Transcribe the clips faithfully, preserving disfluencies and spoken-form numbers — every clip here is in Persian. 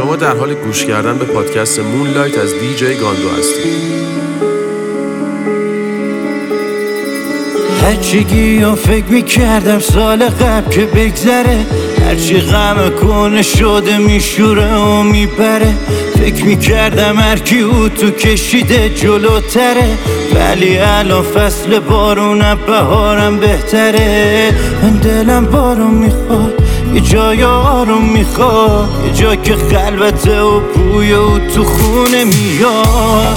شما در حال گوش کردن به پادکست مونلایت از دی جی گاندو هستید. هرچی و فکر میکردم سال قبل که بگذره، هرچی غم کنه شده میشوره و میبره. فکر میکردم هرکی او تو کشیده جلوتره، ولی الان فصل بارونم بهارم بهتره. من دلم بارون میخواد، یه جای آروم میخواد، یه جا که خلوته و بوی او تو خونه میاد.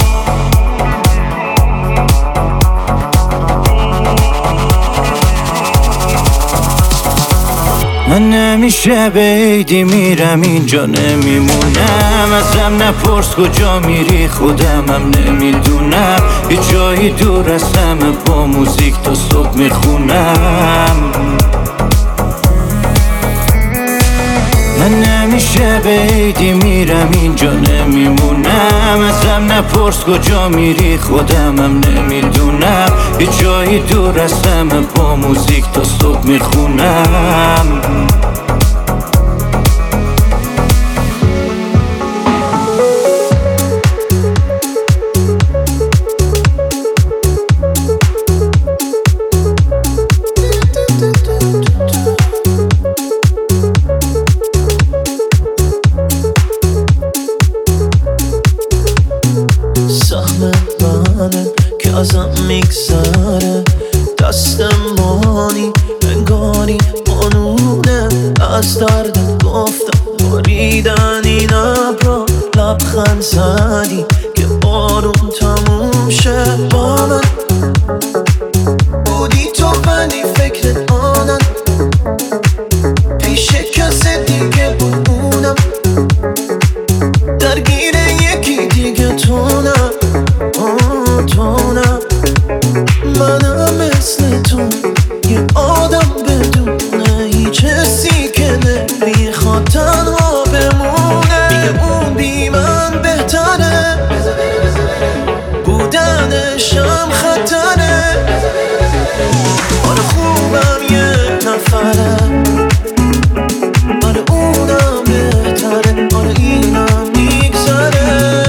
من نمیشه بیدی میرم اینجا نمیمونم، ازم نپرس کجا میری خودمم نمیدونم. یه جایی دور از همه با موزیک تا صبح میخونم. من نمیشه بیدی میرم اینجا نمیمونم، ازم نپرس کجا میری خودمم نمیدونم. یه جایی دور از همه با موزیک تا صبح میخونم. که ازم میگذره دستمانی انگاری قانونه. از دردت گفتم بریدن این ابرا، لبخند زدی که بارون تموم شه. با من بودی تو ولی فکرت آنم، پیش کسی دیگه بود اونم، درگیر یکی دیگه تونم. تونم منم مثل تو، یه آدم بدونه هیچ حسی که نمیخواد تنها بمونه. میگه اون بی من بهتره، بودنشم خطره. آره خوبم یه نفره، آره اونم بهتره، آره اینم میگذره.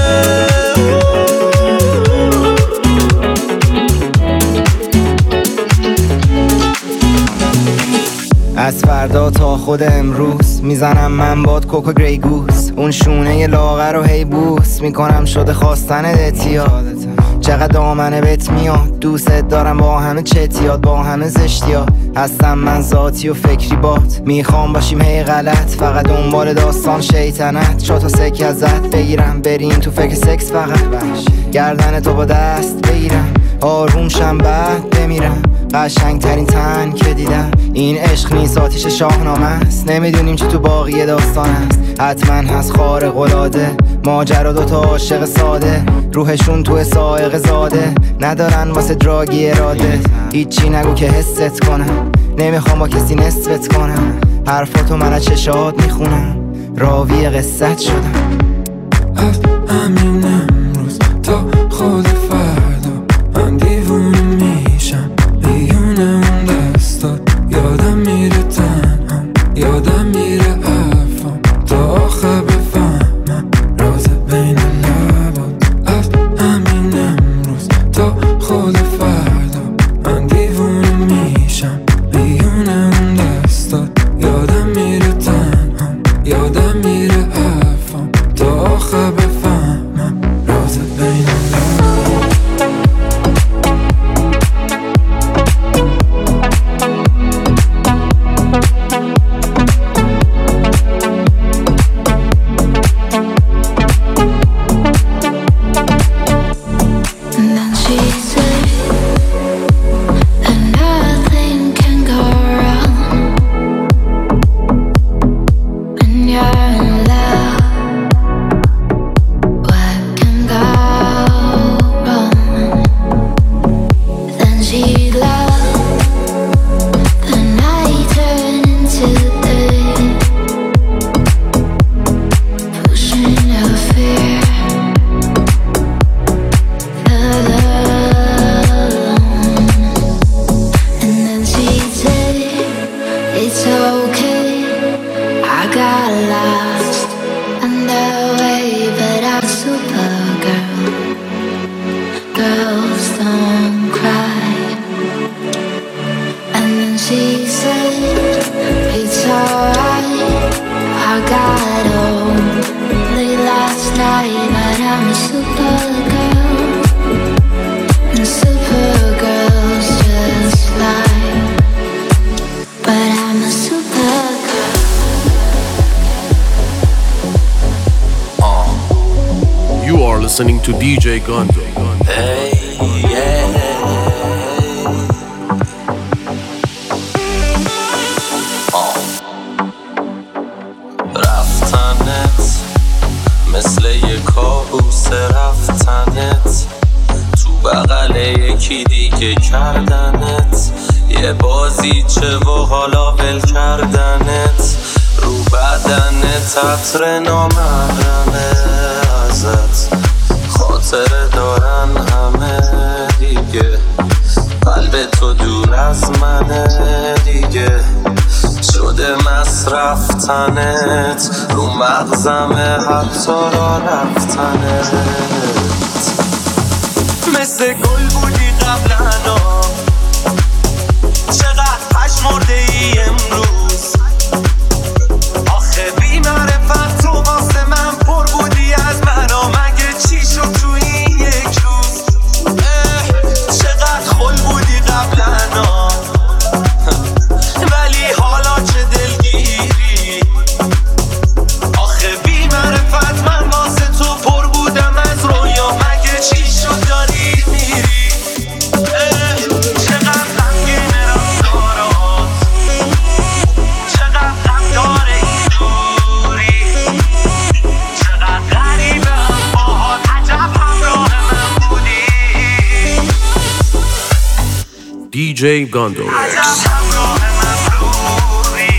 از فردا تا خود امروز میزنم من باد کوکو گری گوس، اون شونه لاغر رو هی بوس میکنم شده خواستن دتیا. چقدر دامنه بهت میاد، دوست دارم با همه چتیات، با همه زشتیات. هستم من ذاتی و فکری بات، میخوام باشیم هی غلط، فقط دنبال داستان شیطنت. شا تا سکه ازت بگیرم، بریم تو فکر سکس فقط. گردن تو با دست بگیرم، آروم شم بعد بمیرم. قشنگ ترین تن که دیدم، این عشق نیست آتیش شاهنامه است. نمیدونیم چی تو باقی داستان است، حتما هست خارق العاده. ماجرا دوتا عاشق ساده، روحشون تو سائق زاده. ندارن واسه دراگی اراده، هیچی نگو که حست کنم. نمیخوام با کسی نسبت کنم، حرفاتو من از چشات میخونم. راوی قصت شدم از همین امروز تا خود فردا. من دیوونه میشم بیونه اون دستات، یادم میره تنهام، یادم میره حرفام تا آخر بفهمم راز بین لبات. از همین امروز تا خود فردا. من دیوونه میشم بیونه اون دستات، یادم میره تنهام، یادم میره حرفام تا آخر بفهمم راز بین لبات. 난 시세 girls don't cry. And then she said, it's alright. I got home late last night, but I'm a supergirl. And supergirls just lie. But I'm a supergirl. Uh, you are listening to D J Gondo. Hey, yeah. آه. رفتنت مثل یه کابوس رفتنت تو بغل یکی دیگه کردنت یه بازیچه و حالا ول کردنت رو بدنت عطر نامحرمه ازت خاطره دارن همه دیگه قلب تو دور از منه دیگه شده مصرف تنت رو مغزمه حتی را رفتنت مثل گل بودی قبلنا چقدر پشمرده ای امروز آخه بی معرفت تو واسه من پر بودی از منو مگه چی شد تو این یک روز چقدر خل بودی قبلنا ولی حالا چه دلگیری آخه بی معرفت من واسه تو پر بودم از رویا مگه چی شد داری میری چقدر غمگین رفتارات چقدر غم داره این دوری چقدر غریبم باهات عجب همراه من بودی D J Gondo. عجب همراه من بودی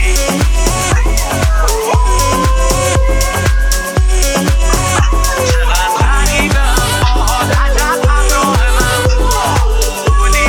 چقدر غریبم باهات عجب همراه من بودی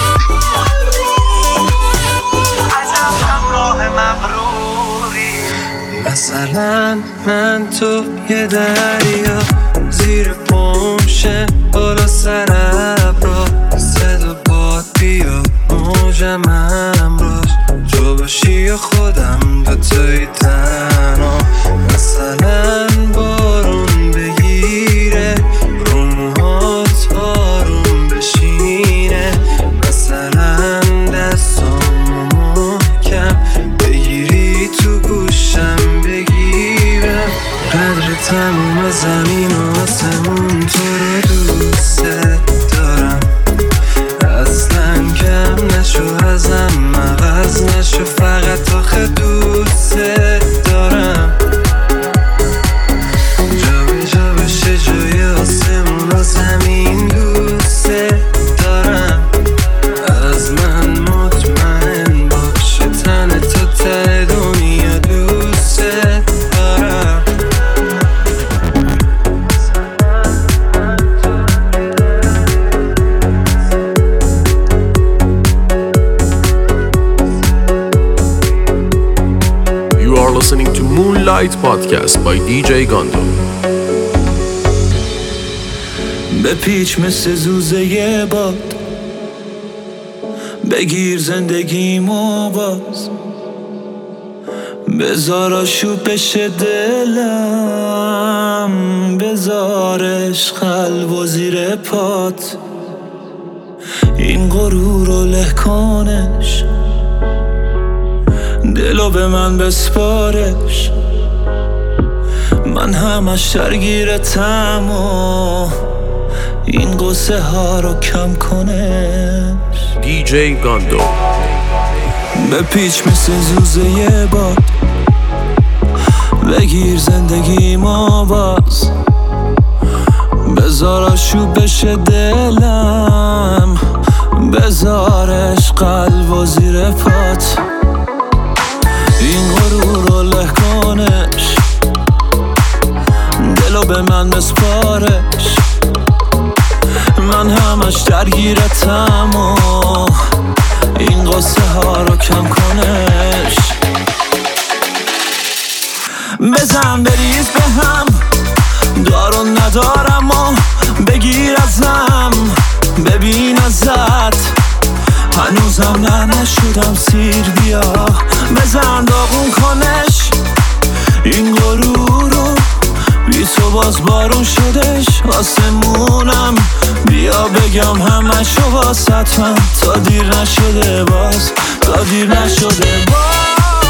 عجب همراه مغروری مثلا من تو یه دریا زیر پمشه بالا سر ابرا صدا باد بیا موجم همراش تو باشی یا خودم دوتایی تنها مثلا بارون بگیره رو موهات آروم بشینه مثلا دستامو محکم بگیری تو گوشم بگیرم قدر تموم زمین و آسمون تو رو دوست دارم اصلا کم نشو ازم عوض نشو فقط آخه دوست دارم جا به جا بشه جای آسمون و زمین دوست دارم از من مطمئن باشه تن تو ته دنیا دوست دارم You are listening to Moonlight Podcast by D J Gondo. به پیچ مثل زوزه باد بگیر زندگیمو باز بذار آشوب بشه دلم بذارش قلب و زیر پات این غرور رو له کنش دلو به من بسپارش من همش درگیرتم و این قصه ها رو کم کنش D J Gondo. به پیچ مثل زوزه باد بگیر زندگی ما باز بذار آشوب بشه دلم بذارش قلب و زیر پات این غرور رو له کنش دلو به من بسپارش من همش درگیرتم و این قصه ها رو کم کنش بزن بریز به هم دارو ندارم و بگیر ازم ببین ازت هنوزم نه نشدم سیر، بیا بزن داغون کنش این غرور رو، بی تو باز بارون شدش آسمونم، بیا بگم همشو واسط من، تا دیر نشده باز، تا دیر نشده باز.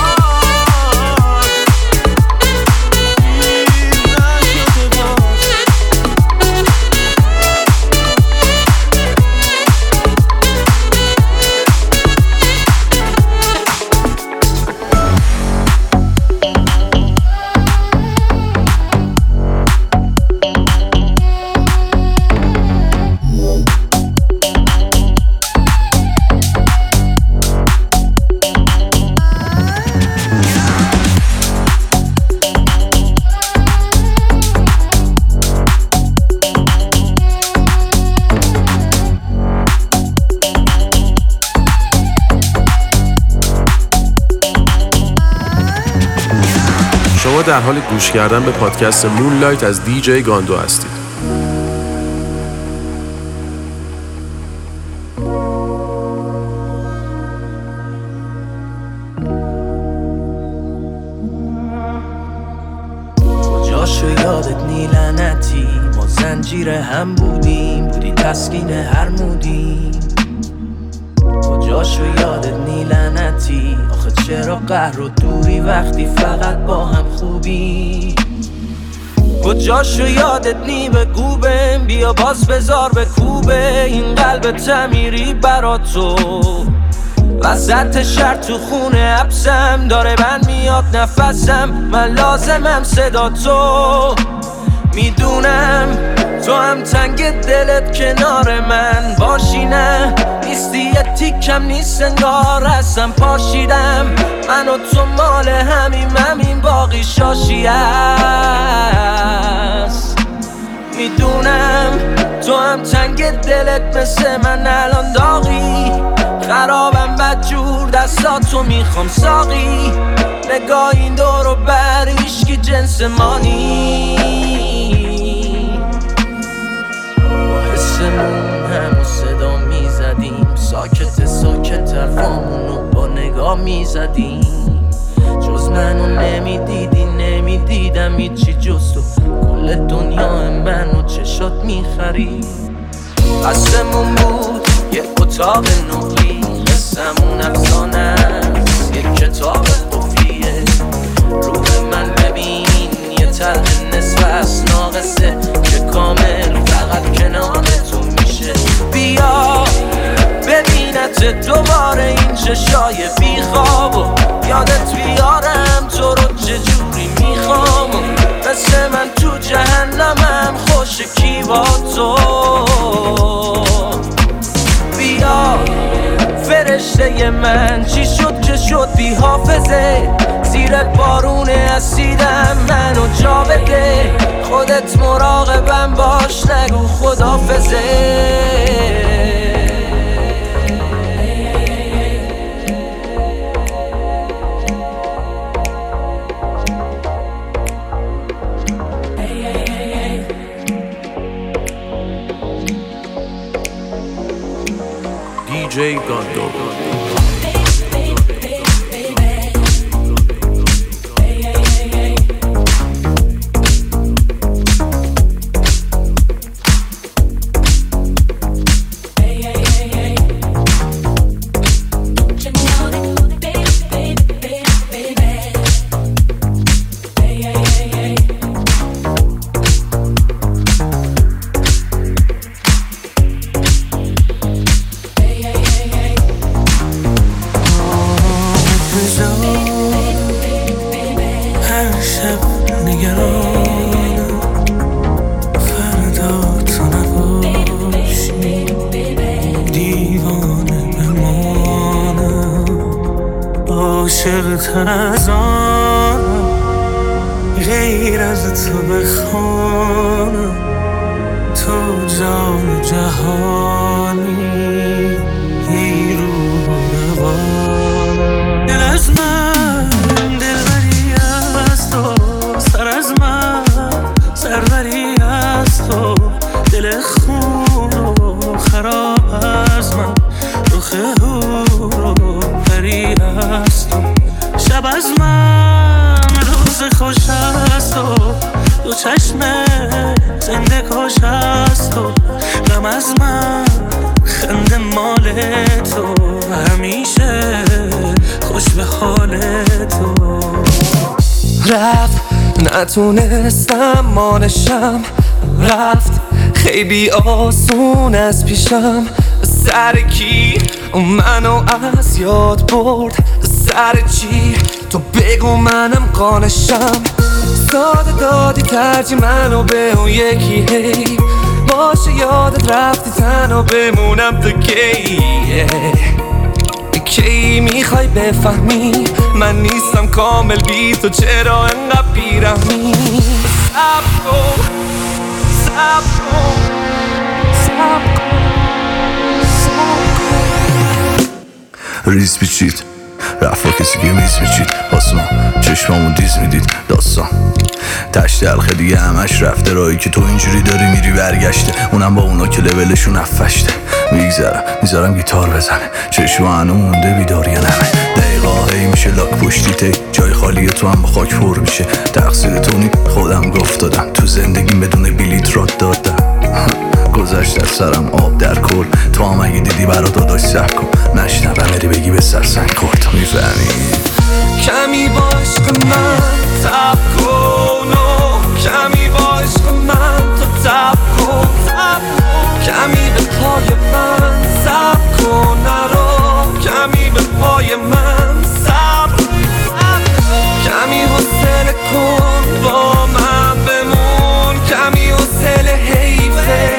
شما در حال گوش کردن به پادکست مونلایت از دیجی گاندو هستید. کجاشو یادت نی لعنتی، ما زنجیر هم بودیم، بودی تسکین هر مودیم. کجاشو یادت نی لعنتی، آخه چرا قهر و دوری وقتی فقط با هم خوبی. کجاشو یادت نی بگو بهم، بیا باز بذار به کوبه این قلب تمیری برا تو. وسط شهر تو خونه حبسم، داره بند میاد نفسم، من لازمم صدا تو. میدونم تو هم تنگ دلت کنار من باشی، نه نیستی یه تیکم نیست انگار هستم پاشیدم، من و تو مال همیم همین باقی شاشی هست. میدونم تو هم تنگ دلت مثل من الان داغی، خرابم بدجور دستاتو میخوام ساقی، نگاه این دور و بر هیشکی جنس ما نی. با حسمون همو صدا میزدیم، ساکت ساکت حرفامونو با نگاه میزدیم، جز منو نمیدیدی نمیدیدم هیچی جز تو، کل دنیا منو چشات میخرید. قسمون بود یه اتاق نقلی، قسمون افسانه است یه کتاب قفلیه، روح من ببین یه طرح نصف از ناقصه که کامل فقط کنار تو میشه. بیا ببینت دوباره این چشای بیخواب و یادت بیارم تو رو چجوری میخوام، و مثل من تو جهنمم خوش کی با تو. بیا فرشته من چی شد که شد بی حافظه، زیر بارون اسیدم منو جا بده، خودت مراقبم باش نگو خدافظه. دیجی گاندو. عاشقتر از آنم غیر از تو بخوانم، تو جان جهانی ای روح روانم. دل از من دلبری از تو، سر از من سروری از تو، دل خون و خراب چشم زنده کاش از تو، غم از من خنده مال تو، همیشه خوش به حال تو. رفت نتونستم مانشم، رفت خیلی آسون از پیشم. سر کی منو از یاد برد؟ سر چی تو بگو منم قانشم. ساده دادی ترجیح منو به اون یکی، هی باشه یادت رفتی تنها بمونم تا کی؟ کی میخوای بفهمی من نیستم کامل بی تو، چرا انقدر بیرحمی؟ صبر کن صبر کن صبر کن. ریز پیچید رفا کسی که میز میچید، آسمان چشمامون دیز میدید داستان تشت دلخه دیگه همش رفته. راهی که تو اینجوری داری میری برگشته، اونم با اونا که لولشون افشته. میگذرم میذارم گیتار بزنه، چشم هنو مونده بیداری نمه. دقیقا هی میشه لاک پشتی تی، جای خالیه تو هم با خاک پر میشه. تقصیر تو نی خودم گفت دادم، تو زندگیم بدون بلیت راد دادم. گذشت از سرم آب در کل، تو هم اگه دیدی برا داداش سب کن. نشنوم بری بگی به سرسنگ خورد، تو میفهمی کمی با عشق من تب کن و کمی با عشق من تو تب کن. کمی به پای من سب کن، نرو کمی به پای من سب. کمی حوصله کن با من بمون، کمی حوصله حیفه.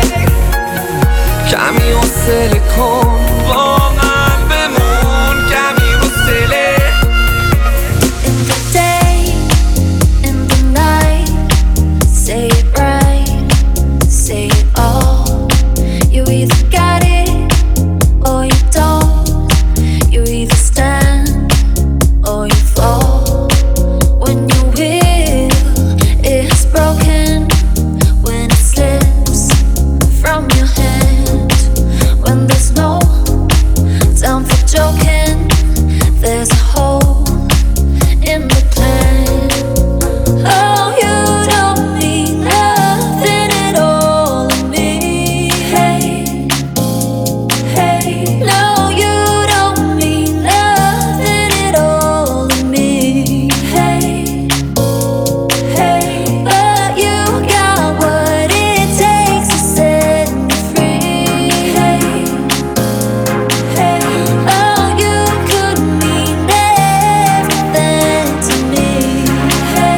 کمی حوصله کن با من بمون، کمی حوصله. In the day, in the night, say it right, say it all. You either got it or you don't. You either stand or you fall. When your will is broken, when it slips from your hand, when there's no time for joking, there's a hole in the plan. Oh, you don't mean nothing at all to me. Hey, hey. No, you don't mean nothing at all to me. Hey, hey. But you got what it takes to set me free. Hey, hey. Oh, you could mean everything to me. Hey,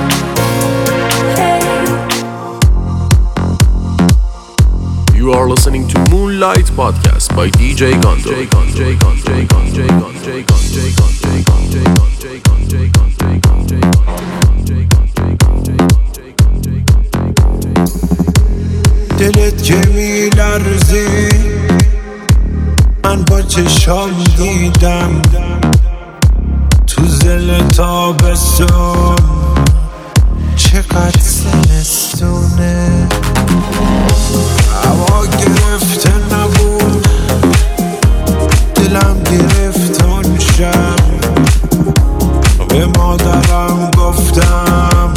hey. You are listening to Moonlight Podcast by D J Gondo. دلت که میلرزی من با چشام دیدم، تو زل تابستون چقدر زمستونه. هوا گرفته نبود دلم گرفت اون شب، به مادرم گفتم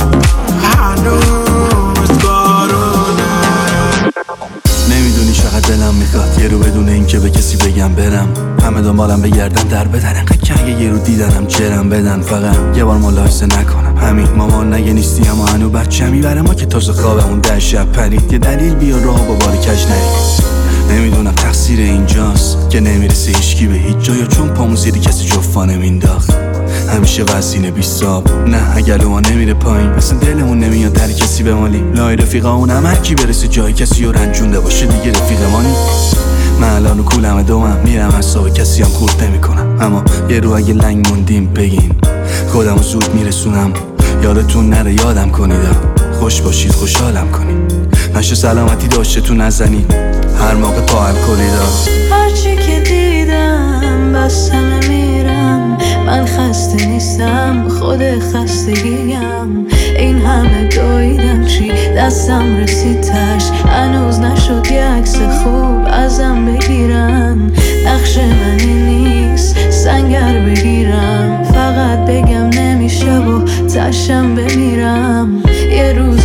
هنوز بارونه. نمیدونی چقدر دلم میخواد یه رو بدون این که به کسی بگم برم، همه دنبالم بگردن در بدن، انقدر که اگه یه رو دیدنم جرم بدن، فقط یه بار ملاحظه نکنم. همین مامان نگه نیستی اما هنو بچه‌می، برای ما که تازه خوابمون ده شب پرید. یه دلیل بیا راه با بار کج نرید. نمیدونم تقصیر اینجاست که نمیرسه هیچکی به هیچ جا، یا چون پامون زیر کسی جفا نمینداخت. همیشه وزینه بیستاب، نه اگه ما نمیره پایین، مثلا دلمون نمیاد در کسی بمالی. لای رفیقا اونم هر کی برسه جای کسی و رنجونده باشه دیگه رفیق مانی. من الان رو کولم دومم میرم حساب کسی هم خورد نمی کنم، اما یه رو اگه لنگ موندیم بگین خودمو زود میرسونم. یادتون نره یادم کنید، خوش باشید خوشحالم کنید، نشه سلامتی داشته تو نزنید هر موقع پاهم کنید. هرچی که دیدم بسته نمیرم، من خسته نیستم خود خستگیم. این همه دویدم چی دستم رسید تش، هنوز نشد یه عکس خوب ازم بگیرم. نقش منی نیست سنگر بگیرم، فقط بگم نمیشه و تشم بمیرم. یه روز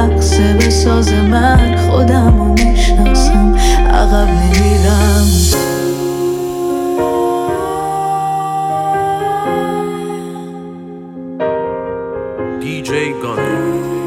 رقصه به ساز من خودمو میشناسم عقب نمیرم دی جی گاندو.